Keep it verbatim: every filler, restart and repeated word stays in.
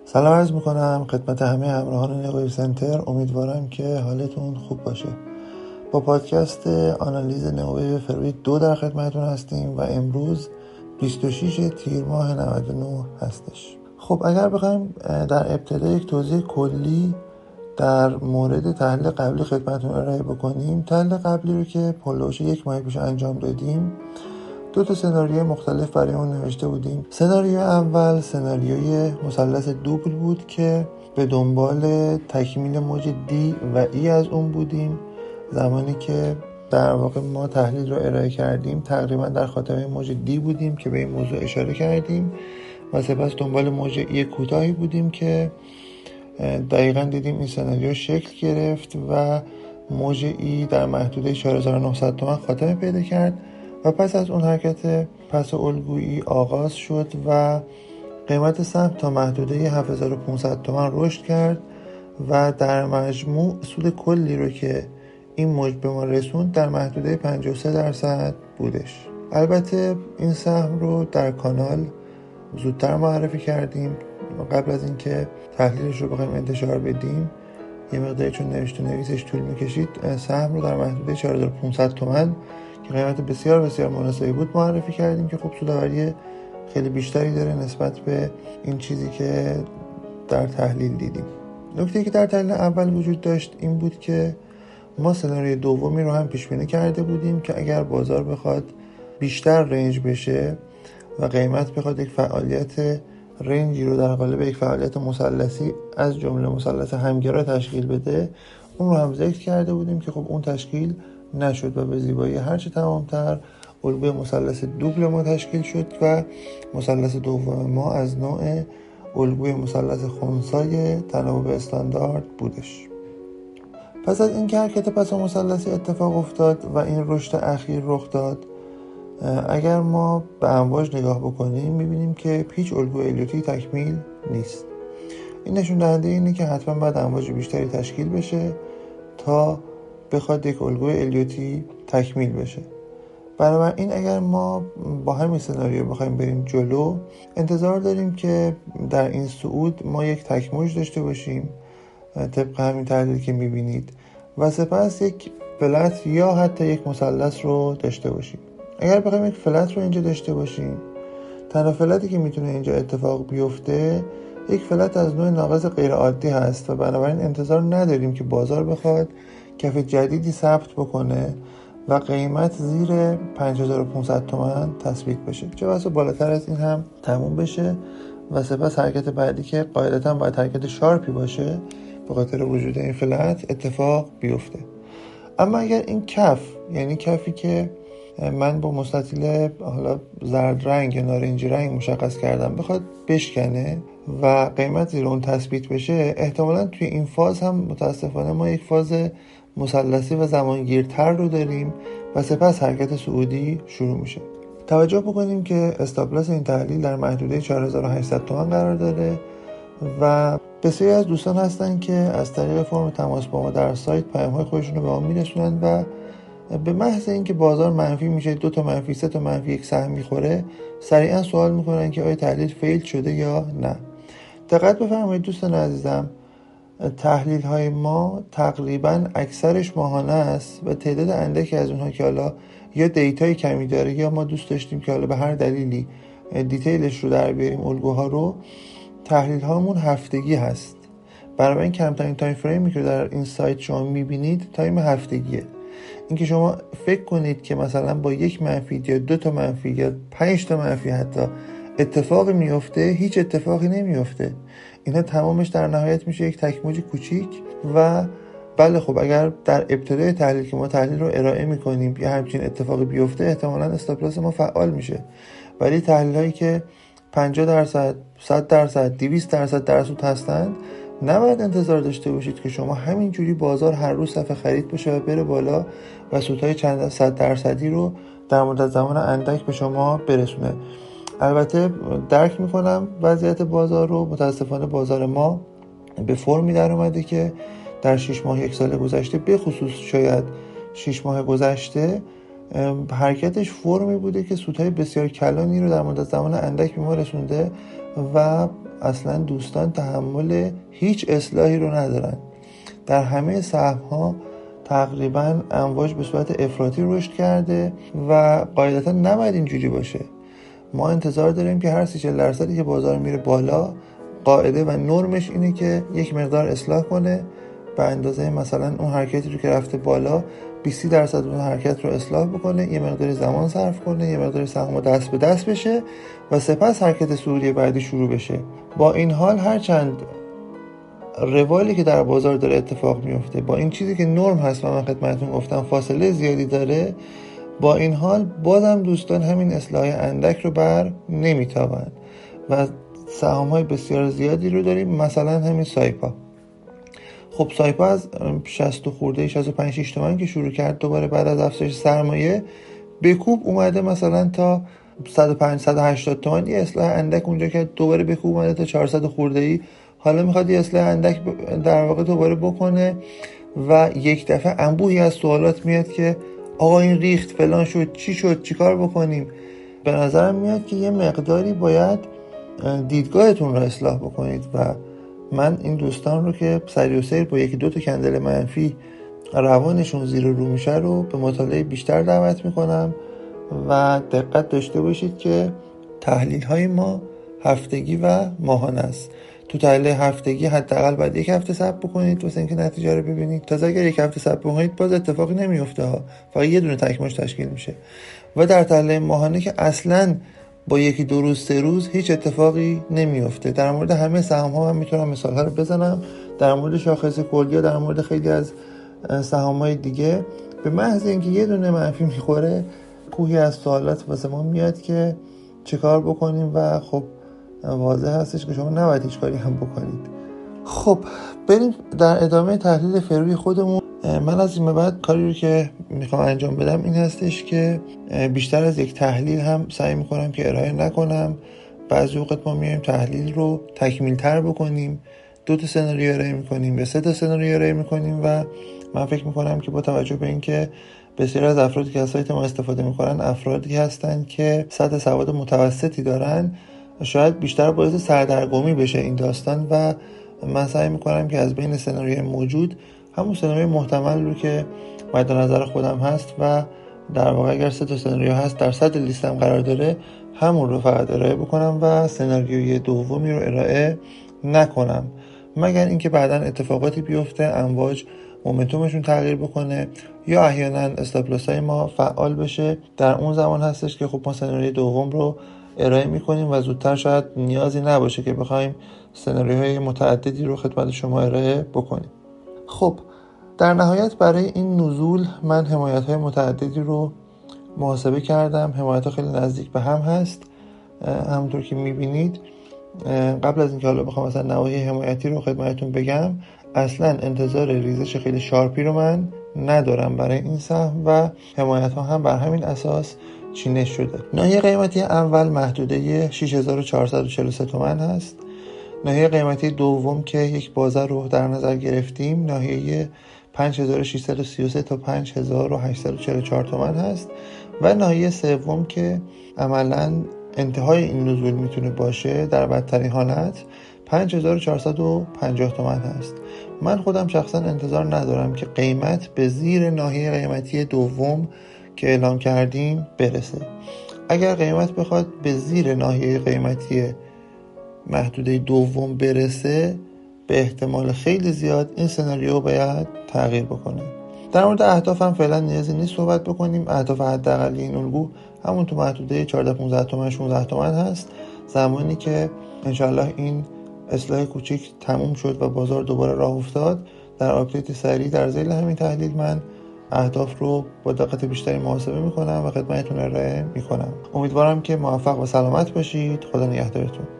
سلام عرض میکنم خدمت همه همراهان نقوی سنتر. امیدوارم که حالتون خوب باشه. با پادکست آنالیز نقوی فروید دو در خدمتتون هستیم و امروز بیست و شش تیر ماه نود و نه هستش. خب اگر بخوایم در ابتدا یک توضیح کلی در مورد تحلیل قبلی خدمتتون ارائه بکنیم، تحلیل قبلی رو که پلوش یک ماه پیش انجام دادیم دو تا سناریوی مختلف برای اون نوشته بودیم. سناریو اول سناریوی مثلث دوبل بود که به دنبال تکمیل موج دی و ای از اون بودیم. زمانی که در واقع ما تحلیل رو ارائه کردیم تقریبا در خاتمه موج دی بودیم که به این موضوع اشاره کردیم و سپس دنبال موج ای کوتاهی بودیم که دقیقا دیدیم این سناریو شکل گرفت و موج ای در محدوده چهار هزار و نهصد تومان خاتمه پیدا کرد و پس از اون حرکت پس الگویی آغاز شد و قیمت سهم تا محدوده هفت هزار و پانصد تومان رشد کرد و در مجموع سود کلی رو که این موج به ما رسوند در محدوده پنجاه و سه درصد بودش. البته این سهم رو در کانال زودتر معرفی کردیم قبل از اینکه تحلیلش رو بخوایم انتشار بدیم. یه مقداری چون نوشت و نویسش طول میکشید سهم رو در محدوده چهار هزار و پانصد تومان که قیمت بسیار بسیار مناسبی بود معرفی کردیم که خب سودآوری خیلی بیشتری داره نسبت به این چیزی که در تحلیل دیدیم. نکته‌ای که در تحلیل اول وجود داشت این بود که ما سناریوی دومی رو هم پیش بینی کرده بودیم که اگر بازار بخواد بیشتر رنج بشه و قیمت بخواد یک فعالیت رنجی رو در قالب یک فعالیت مثلثی از جمله مثلث همگرا تشکیل بده، اون رو هم ذکر کرده بودیم که خب اون تشکیل نشد و به زیبایی هرچه تمامتر الگوی مثلث دوبل ما تشکیل شد و مثلث دوم ما از نوع الگوی مثلث خنثی تناوب استاندارد بودش. پس از این که حرکت پس مثلثی اتفاق افتاد و این رشد اخیر رخ داد، اگر ما به امواج نگاه بکنیم میبینیم که هیچ الگوی الیوتی تکمیل نیست. این نشون دهنده اینه که حتما باید امواج بیشتری تشکیل بشه تا بخواد یک الگوی الیوتی تکمیل بشه. بنابراین اگر ما با همین سناریو بخوایم بریم جلو، انتظار داریم که در این صعود ما یک تک موج داشته باشیم طبق همین تحلیل که میبینید و سپس یک فلت یا حتی یک مثلث رو داشته باشیم. اگر بخوایم یک فلت رو اینجا داشته باشیم، تنها فلتی که میتونه اینجا اتفاق بیفته یک فلت از نوع ناقص غیر عادی هست و بنابراین انتظار نداریم که بازار بخواد کف جدیدی ثبت بکنه و قیمت زیر پنج هزار و پانصد تومان تثبیت بشه، چه بسا بالاتر از این هم تموم بشه و سپس حرکت بعدی که قاعدتا باید حرکت شارپی باشه به خاطر وجود این فلت اتفاق بیفته. اما اگر این کف، یعنی کفی که من با مستطیل حالا زرد رنگ یا نارنجی رنگ مشخص کردم بخواد بشکنه و قیمت زیر اون تثبیت بشه، احتمالاً توی این فاز هم متاسفانه ما یک فاز مثلثی و زمانگیرتر رو داریم و سپس حرکت صعودی شروع میشه. توجه بکنیم که استاپ لاس این تحلیل در محدوده چهار هزار و هشتصد تومان قرار داره و بسیاری از دوستان هستن که از طریق فرم تماس با ما در سایت پیام‌های خودشون رو به ما میرسونن و به محض اینکه بازار منفی میشه، دو تا منفی، سه تا منفی، یک سهم میخوره، سریعا سوال میکنن که آیا تحلیل فیل شده یا نه. دقت بفرمایید دوستان عزیزم، تحلیل های ما تقریبا اکثرش ماهانه است و تعداد اندکی از اونها که حالا یا دیتای کمی داره یا ما دوست داشتیم که حالا به هر دلیلی دیتیلش رو در بیاریم الگوها رو، تحلیل هامون هفتگی هست. برای این کمترین تایم فریمی که در این سایت شما میبینید تایم هفتگیه. اینکه شما فکر کنید که مثلا با یک منفی یا دو تا منفی یا پنج تا منفی حتی اتفاقی میفته، هیچ اتفاقی نمیفته. اینا تمامش در نهایت میشه یک تک موج کوچیک و بله خب اگر در ابتدای تحلیل که ما تحلیل رو ارائه میکنیم یا همچین اتفاقی بیفته، احتمالاً استاپ لاس ما فعال میشه. ولی تحلیل هایی که پنجاه درصد، صد درصد، دویست درصد در سود هستند، نباید انتظار داشته باشید که شما همینجوری بازار هر روز صفحه خرید بشه و بره بالا و سودهای چند صد درصدی رو در مدت زمان اندک به شما برسونه. البته درک میکنم وضعیت بازار رو، متاسفانه بازار ما به فرمی در اومده که در شش ماه یک سال گذشته، به خصوص شاید شش ماه گذشته، حرکتش فرمی بوده که سودهای بسیار کلانی رو در مدت زمان اندک به ما رسونده و اصلا دوستان تحمل هیچ اصلاحی رو ندارن. در همه سهم‌ها تقریبا امواج به صورت افراطی رشد کرده و قاعدتا نباید اینجوری باشه. ما انتظار داریم که هر سی چهل درصدی که بازار میره بالا، قاعده و نرمش اینه که یک مقدار اصلاح کنه به اندازه مثلا اون حرکتی رو که رفته بالا بیست درصد اون حرکت رو اصلاح بکنه، یه مقدار زمان صرف کنه، یه مقدار سهم دست به دست بشه و سپس حرکت صعودی بعدی شروع بشه. با این حال هرچند روالی که در بازار داره اتفاق میفته با این چیزی که نرم هست و من خدمتتون گفتم فاصله زیادی داره، با این حال بازم دوستان همین اصلاح اندک رو بر نمیتابند و سهام‌های بسیار زیادی رو داریم. مثلا همین سایپا. خب سایپا از شصت خورده شصت و پنج شش تومن که شروع کرد دوباره بعد از افزایش سرمایه بکوب اومده مثلا تا صد و پنج صد و هشتاد تومن، یه اصلاح اندک اونجا که دوباره بکوب اومده تا چهارصد خورده ای، حالا میخواد یه اصلاح اندک در واقع دوباره بکنه و یک دفعه انبوهی از سوالات میاد که آقا این ریخت فلان شد چی شد چی کار بکنیم. به نظرم میاد که یه مقداری باید دیدگاهتون رو اصلاح بکنید و من این دوستان رو که سری و سیر با یکی دو تا کندل منفی روانشون زیر رو میشه رو به مطالعه بیشتر دعوت میکنم و دقت داشته باشید که تحلیل های ما هفتگی و ماهانه است. تو تحلیل هفتگی حداقل باید یک هفته صبر بکنید واسه اینکه نتیجه رو ببینید. تازه اگر یک هفته صبر بکنید باز اتفاقی نمیفته ها، فقط یه دونه تکماش تشکیل میشه. و در تحلیل ماهانه که اصلاً با یکی دو روز سه روز هیچ اتفاقی نمیفته. در مورد همه سهام ها من میتونم مثال ها رو بزنم، در مورد شاخص کلی، در مورد خیلی از سهام های دیگه. به محض اینکه یه دونه منفی میخوره کوهی از سوالات واسه ما میاد که چه کار بکنیم و خب واضح هستش که شما نباید هیچ کاری هم بکنید. خب بریم در ادامه تحلیل فروی خودمون. من از این به بعد کاری رو که میخوام انجام بدم این هستش که بیشتر از یک تحلیل هم سعی میکنم که ارائه نکنم. بعضی اوقات ما میایم تحلیل رو تکمیل تر بکنیم، دو تا سناریو ارائه میکنیم یا سه تا سناریو ارائه میکنیم و من فکر میکنم که با توجه به اینکه بسیار از افرادی که از سایت ما استفاده میکنن افرادی هستن که سطح سواد متوسطی دارن، شاید بیشتر باعث سردرگمی بشه این داستان و من سعی میکنم که از بین سناریوهای موجود همون سناریوی محتمل رو که مد نظر خودم هست و در واقع اگر سه تا سناریو هست در صدر لیستم قرار داره همون رو فقط ارائه بکنم و سناریوی دومی رو ارائه نکنم، مگر اینکه بعداً اتفاقاتی بیفته امواج مومنتومشون تغییر بکنه یا احیانا استاپ لاس های ما فعال بشه. در اون زمان هستش که خب ما سناریوی دوم رو ارائه میکنیم و زودتر شاید نیازی نباشه که بخوایم سناریوهای متعددی رو خدمت شما ارائه بکنیم. خب در نهایت برای این نزول من حمایت‌های متعددی رو محاسبه کردم. حمایت‌ها خیلی نزدیک به هم هست همونطور که می‌بینید. قبل از اینکه حالا بخوام مثلا نواحی حمایتی رو خدمتتون بگم، اصلا انتظار ریزش خیلی شارپی رو من ندارم برای این سهم و حمایت‌ها هم بر همین اساس چینش شده. ناحیه قیمتی اول محدوده شش هزار و چهارصد و چهل و سه تومان هست. ناحیه قیمتی دوم که یک بازه رو در نظر گرفتیم ناحیه پنج هزار و ششصد و سی و سه تا پنج هزار و هشتصد و چهل و چهار تومان هست و ناحیه سوم که عملاً انتهای این نزول میتونه باشه در بدترین حالت پنج هزار و چهارصد و پنجاه تومان هست. من خودم شخصا انتظار ندارم که قیمت به زیر ناحیه قیمتی دوم که اعلام کردیم برسه. اگر قیمت بخواد به زیر ناحیه قیمتی محدوده دوم برسه به احتمال خیلی زیاد این سناریو باید تغییر بکنه. در مورد اهداف هم فعلا نیازی نیست صحبت بکنیم. اهداف حداقلی این الگو همون تو محدوده چهارده پانزده تومن شانزده تومن هست. زمانی که انشالله این اصلاح کوچیک تموم شد و بازار دوباره راه افتاد در آپدیت سریع در ذیل همین تحلیل من اهداف رو با دقت بیشتری محاسبه میکنم و خدمتتون ارائه میکنم. امیدوارم که موفق و سلامت باشید. خدا نگهدارتون.